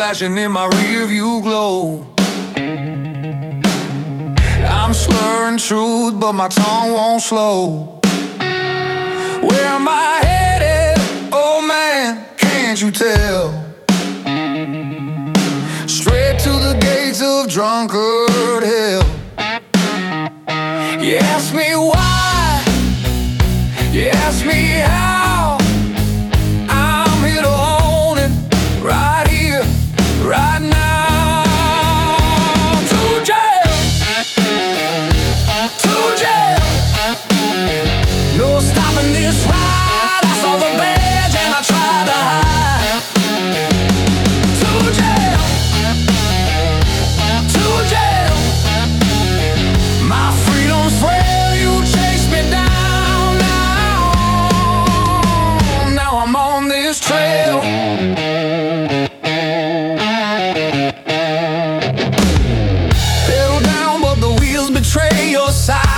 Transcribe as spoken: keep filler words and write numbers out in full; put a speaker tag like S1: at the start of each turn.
S1: flashing in my rearview glow. I'm slurring truth, but my tongue won't slow. Where am I headed? Oh man, can't you tell? Straight to the gates of drunkard hell. You ask me why, you ask me how. I'm here to own it, right here, right now. To jail, to jail. No stopping this ride. I saw the badge and I tried to hide. To jail, to jail. My freedom's frail, you chase me down now. Now I'm on this trail. Pedal down, but the wheels betray your side.